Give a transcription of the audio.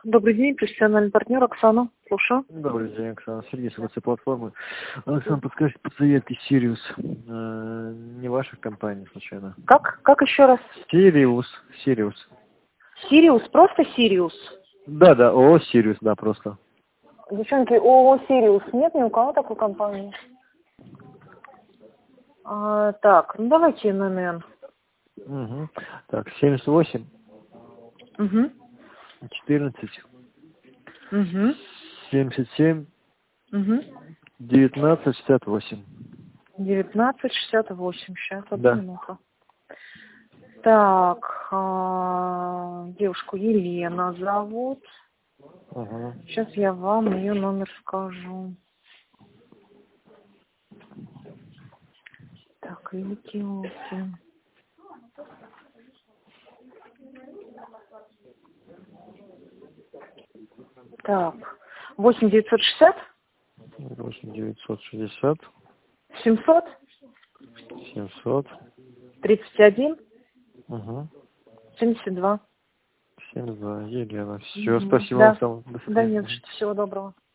Добрый день, профессиональный партнер Оксана. Слушаю. Добрый день, Оксана. Сергей с ВЦ платформы. Оксана, подскажите по заявке Сириус. Не ваша компания, случайно? Как? Как еще раз? Сириус. Сириус. Сириус? Просто Сириус? Да, ООО Сириус, да, просто. Девчонки, ООО Сириус нет ни у кого такой компании? Так, ну давайте номер. Угу. Так, 78, Угу. 14, Угу. 77, Угу. 19, 68. 1968. Сейчас, одну Да. минуту. Так, девушку Елена зовут. Угу. Сейчас я вам ее номер скажу. Так, елки-елки. Так, 8960 8960 700 700 31 угу. 72. 72. Елена. Все, спасибо Да, вам. До да, свидания. нет, всего доброго.